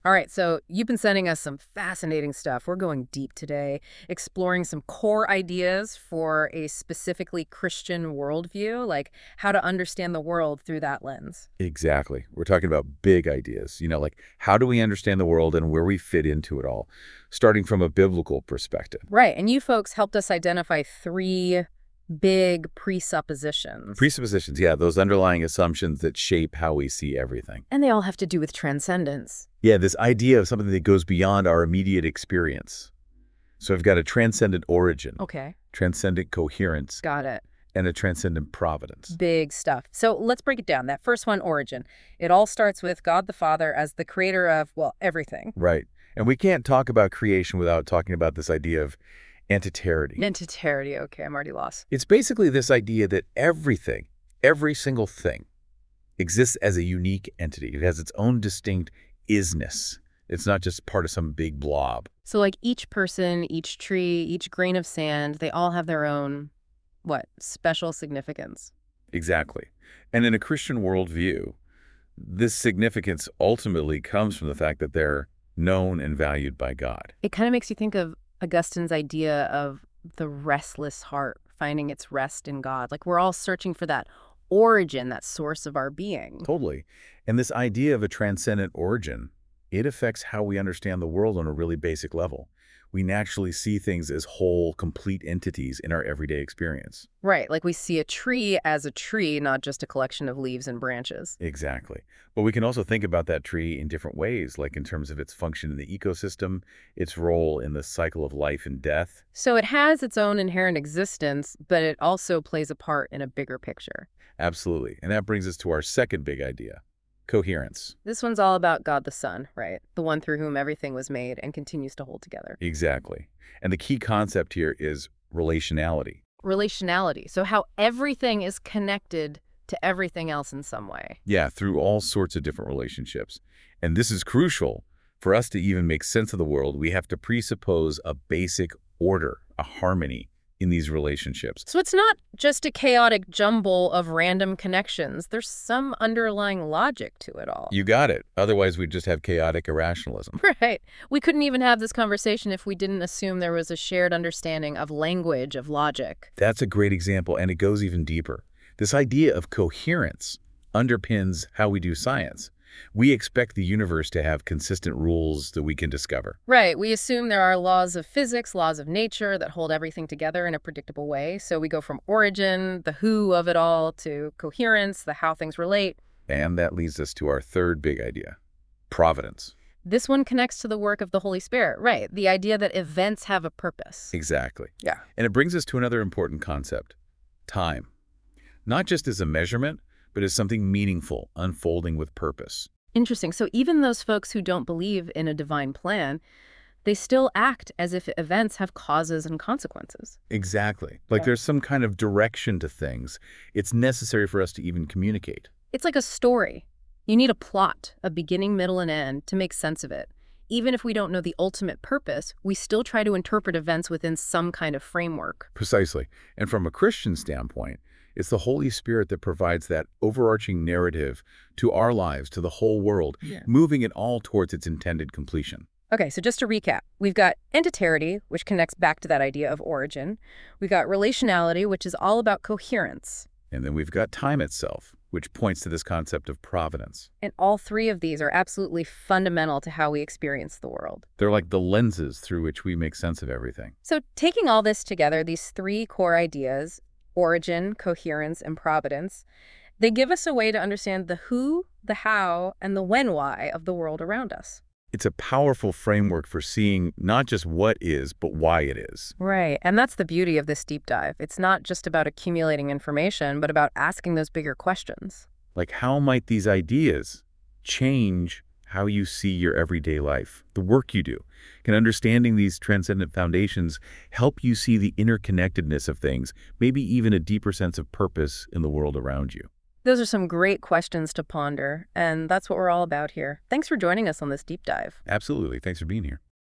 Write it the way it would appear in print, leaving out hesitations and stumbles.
All right, so you've been sending us some fascinating stuff. We're going deep today, exploring some core ideas for a specifically Christian worldview, like how to understand the world through that lens. Exactly. We're talking about big ideas, like how do we understand the world and where we fit into it all, starting from a biblical perspective. Right, and you folks helped us identify three big presuppositions. Presuppositions, yeah, those underlying assumptions that shape how we see everything. And they all have to do with transcendence. Yeah, this idea of something that goes beyond our immediate experience. So I've got a transcendent origin, Okay, transcendent coherence, got it. and a transcendent providence. Big stuff. So let's break it down. That first one, origin. It all starts with God the Father as the creator of, well, everything. Right. And we can't talk about creation without talking about this idea of entiterity. Entiterity. Okay, I'm already lost. It's basically this idea that everything, every single thing, exists as a unique entity. It has its own distinct isness. It's not just part of some big blob. So like each person, each tree, each grain of sand, they all have their own, what, special significance. Exactly. And in a Christian worldview, this significance ultimately comes from the fact that they're known and valued by God. It kind of makes you think of Augustine's idea of the restless heart finding its rest in God. Like we're all searching for that origin, that source of our being. Totally. And this idea of a transcendent origin, it affects how we understand the world on a really basic level. We naturally see things as whole, complete entities in our everyday experience. Right, like we see a tree as a tree, not just a collection of leaves and branches. Exactly. But we can also think about that tree in different ways, like in terms of its function in the ecosystem, its role in the cycle of life and death. So it has its own inherent existence, but it also plays a part in a bigger picture. Absolutely. And that brings us to our second big idea, coherence. This one's all about God the Son, right? The one through whom everything was made and continues to hold together. Exactly. And the key concept here is relationality. Relationality, so how everything is connected to everything else in some way. Yeah, through all sorts of different relationships. And this is crucial. For us to even make sense of the world, we have to presuppose a basic order, a harmony in these relationships. So it's not just a chaotic jumble of random connections. There's some underlying logic to it all. You got it. Otherwise, we'd just have chaotic irrationalism. Right. We couldn't even have this conversation if we didn't assume there was a shared understanding of language, of logic. That's a great example, and it goes even deeper. This idea of coherence underpins how we do science. We expect the universe to have consistent rules that we can discover. Right. We assume there are laws of physics, laws of nature that hold everything together in a predictable way. So we go from origin, the who of it all, to coherence, the how things relate. And that leads us to our third big idea, providence. This one connects to the work of the Holy Spirit, right? The idea that events have a purpose. Exactly. Yeah. And it brings us to another important concept, time. Not just as a measurement, but as something meaningful, unfolding with purpose. Interesting. So even those folks who don't believe in a divine plan, they still act as if events have causes and consequences. Exactly. Like Yeah. there's some kind of direction to things. It's necessary for us to even communicate. It's like a story. You need a plot, a beginning, middle, and end to make sense of it. Even if we don't know the ultimate purpose, we still try to interpret events within some kind of framework. Precisely. And from a Christian standpoint, it's the Holy Spirit that provides that overarching narrative to our lives, to the whole world, moving it all towards its intended completion. Okay, so just to recap, we've got entiterity, which connects back to that idea of origin. We've got relationality, which is all about coherence. And then we've got time itself, which points to this concept of providence. And all three of these are absolutely fundamental to how we experience the world. They're like the lenses through which we make sense of everything. So taking all this together, these three core ideas, origin, coherence, and providence, they give us a way to understand the who, the how, and the when-why of the world around us. It's a powerful framework for seeing not just what is, but why it is. Right, and that's the beauty of this deep dive. It's not just about accumulating information, but about asking those bigger questions. Like, how might these ideas change how you see your everyday life, the work you do? Can understanding these transcendent foundations help you see the interconnectedness of things, maybe even a deeper sense of purpose in the world around you? Those are some great questions to ponder, and that's what we're all about here. Thanks for joining us on this deep dive. Absolutely. Thanks for being here.